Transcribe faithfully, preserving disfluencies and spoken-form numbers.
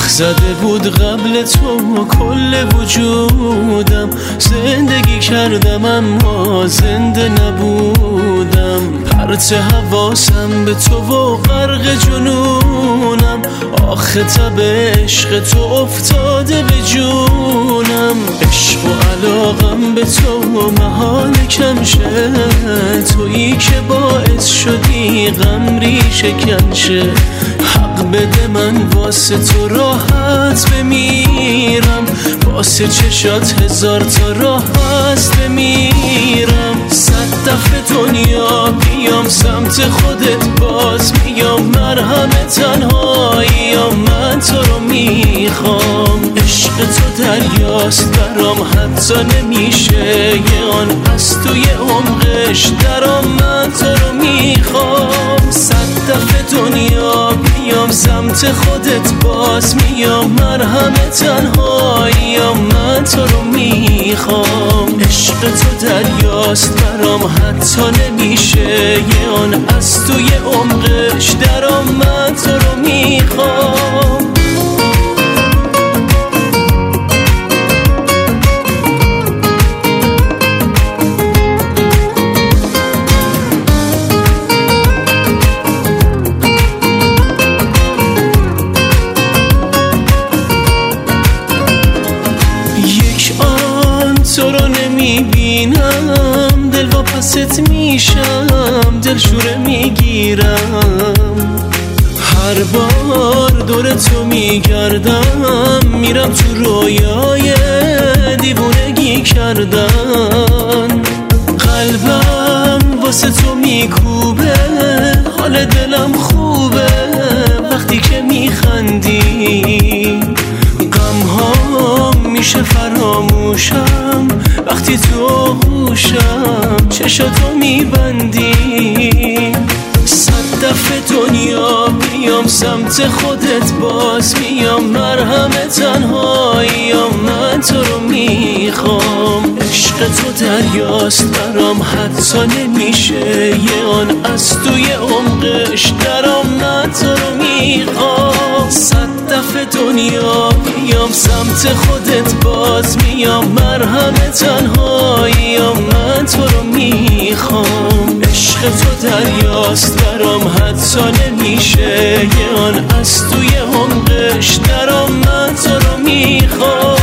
زده بود قبل تو کل وجودم، زندگی کردم اما زنده نبودم. پرت حواسم به تو و غرق جنونم، آخه تب عشق تو افتاده به جونم. عشق و علاقم به تو محال کم شه، تویی که باعث شدی غم ریشه کن شه. حق بده من واسه تو راحت بمیرم، واسه چشات هزار تا راه هست بمیرم. صد دفعه دنیا بیام سمت خودت باز میام، مرهم تنهاییم من تو رو میخوام. عشق تو دریاست برام حتی نمیشه یه آن از توی عمقش درام، من تو رو میخوام. صد دفعه دنیا بیام سمت خودت باز میام، مرهم تنهاییم من تو رو میخوام. عشق تو دریاست برام حتی نمیشه یه آن از توی عمقش درام، من تو رو میخوام. تو رو نمیبینم دل واپست میشم، دل شوره میگیرم. هر بار دور تو میگردم میرم تو رویای دیوونگی کردن. قلبم واسه تو میکوبه، حال دلم خوبه وقتی که میخندی. غم ها میشه فراموشم وقتی تو آغوشم، چشاتو میبندی. صد دفعه دنیا بیام سمت خودت باز میام، مرهم تنهاییم من تو رو میخوام. عشق تو دریاست برام حتی نمیشه یه آن از توی عمقش درام، من تو رو میخوام. صد دفعه دنیا بیام سمت خودت باز میام، مرهم تنهاییم من تو رو میخوام. عشق تو دریاست برام حتی نمیشه یه آن از توی عمقش درام، من تو رو میخوام.